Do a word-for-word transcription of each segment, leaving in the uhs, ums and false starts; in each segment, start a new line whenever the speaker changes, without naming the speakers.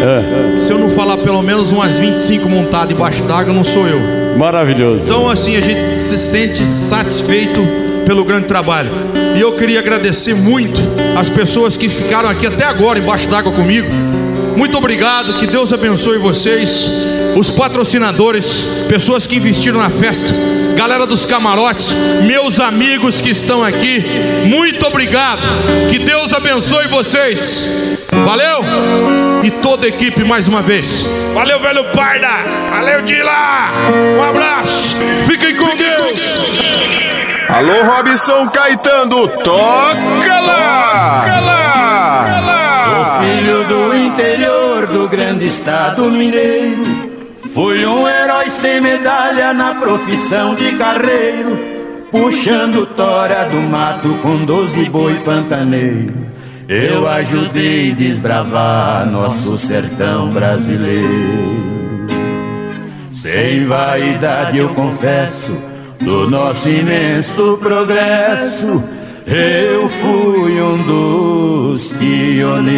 É. Se eu não falar pelo menos umas vinte e cinco montadas debaixo d'água, não sou eu.
Maravilhoso.
Então assim, a gente se sente satisfeito pelo grande trabalho. E eu queria agradecer muito as pessoas que ficaram aqui até agora embaixo d'água comigo. Muito obrigado, que Deus abençoe vocês. Os patrocinadores, pessoas que investiram na festa, galera dos camarotes, meus amigos que estão aqui, muito obrigado. Que Deus abençoe vocês. Valeu? E toda a equipe mais uma vez. Valeu, velho Parda. Valeu, Dila. Um abraço. Fiquem com Deus.
Alô, Robson Caetano, toca lá! Toca lá!
Sou filho do interior do grande estado mineiro. Fui um herói sem medalha na profissão de carreiro, puxando tora do mato com doze boi pantaneiro. Eu ajudei a desbravar nosso sertão brasileiro. Sem vaidade eu confesso do nosso imenso progresso, eu fui um dos pioneiros.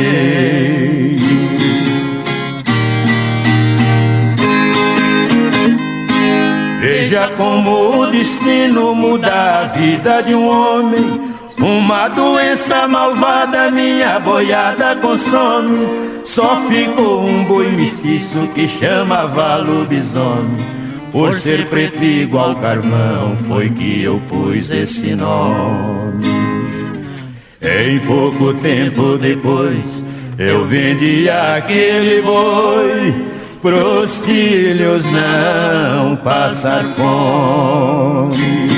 Veja como o destino muda a vida de um homem. Uma doença malvada minha boiada consome. Só ficou um boi mestiço que chamava lobisomem. Por ser preto igual carvão foi que eu pus esse nome. Em pouco tempo depois eu vendi aquele boi pros filhos não passar fome.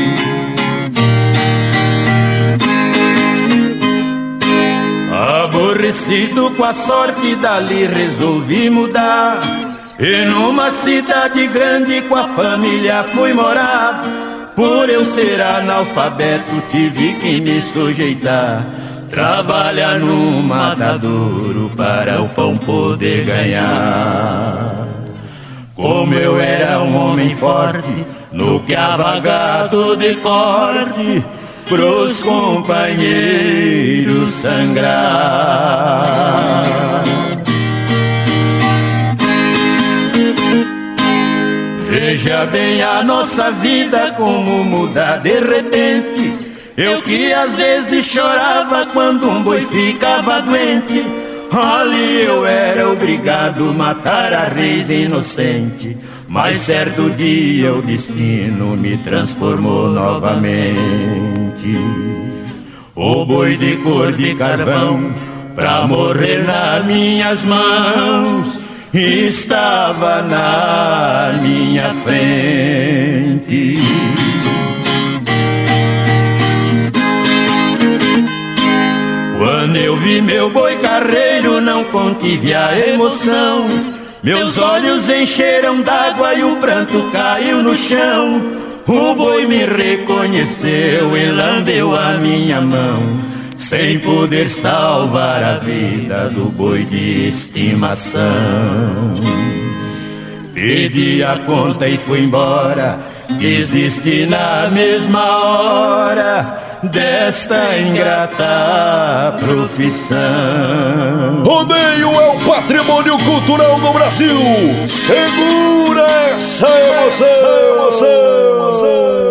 Aborrecido com a sorte dali resolvi mudar, e numa cidade grande com a família fui morar. Por eu ser analfabeto tive que me sujeitar, trabalhar no matadouro para o pão poder ganhar. Como eu era um homem forte, no que avagado de corte, pros companheiros sangrar. Veja bem a nossa vida como muda de repente. Eu que às vezes chorava quando um boi ficava doente, ali eu era obrigado a matar a reis inocente. Mas certo dia o destino me transformou novamente. O boi de cor de carvão, pra morrer nas minhas mãos, estava na minha frente. Quando eu vi meu boi carreiro, não contive a emoção. Meus olhos encheram d'água e o pranto caiu no chão. O boi me reconheceu e lambeu a minha mão, sem poder salvar a vida do boi de estimação. Pedi a conta e fui embora, desisti na mesma hora desta ingrata profissão.
Rodeio é o patrimônio cultural do Brasil. Segura essa emoção, emoção, emoção.